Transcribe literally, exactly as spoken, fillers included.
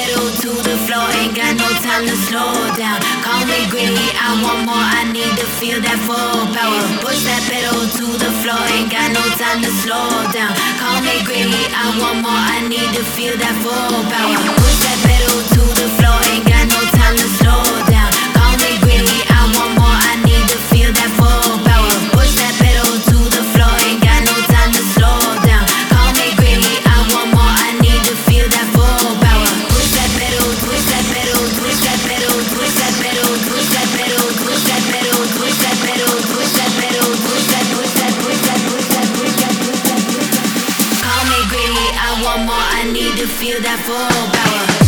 pedal to the floor, ain't got no time to slow down. Call me greedy, I want more, I need to feel that full power. Push that pedal to the floor, ain't got no time to slow down. Call me greedy, I want more, I need to feel that full power. Push that pedal to the floor, ain't got no time to slow down. Call me greedy, I want more, I need to feel that full power. Push that pedal to the floor, ain't got no time to slow down. Call me greedy, I want more, I need to feel that full power. Push that pedal, push that pedal, push that pedal, push that pedal, push that pedal, push that pedal, push that pedal, push that pedal, push that, push that, push that, push that, push that, push that, push that. Call me greedy, I want more, I need to feel that full power.